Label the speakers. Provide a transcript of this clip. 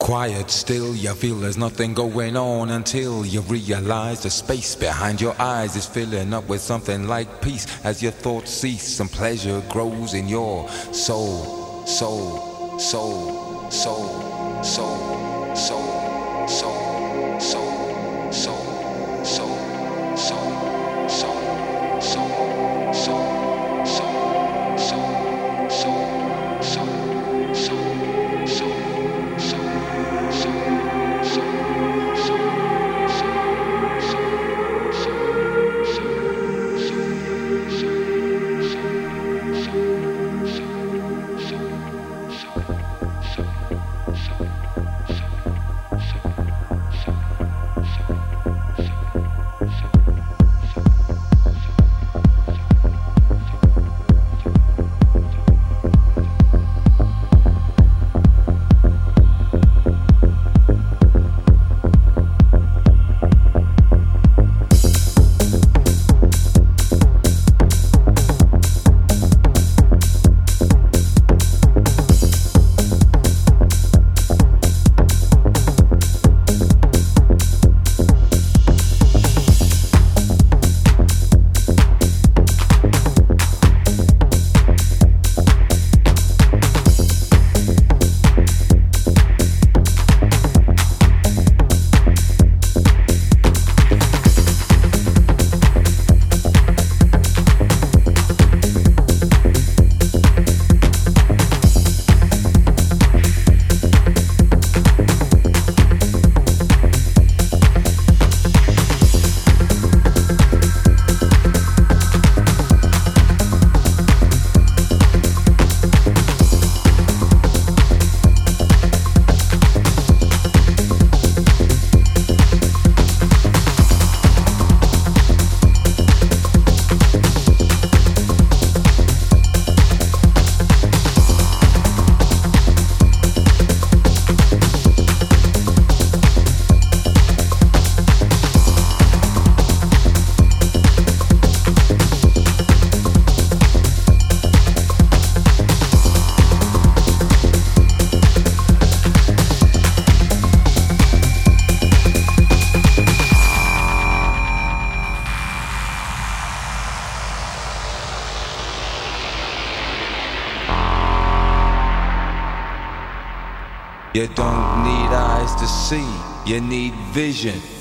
Speaker 1: Quiet still, you feel there's nothing going on until you realize the space behind your eyes is filling up with something like peace as your thoughts cease and pleasure grows in your soul, soul, soul, soul, soul, soul, soul, soul, soul, soul, soul, soul, soul, soul. You don't need eyes to see, you need vision.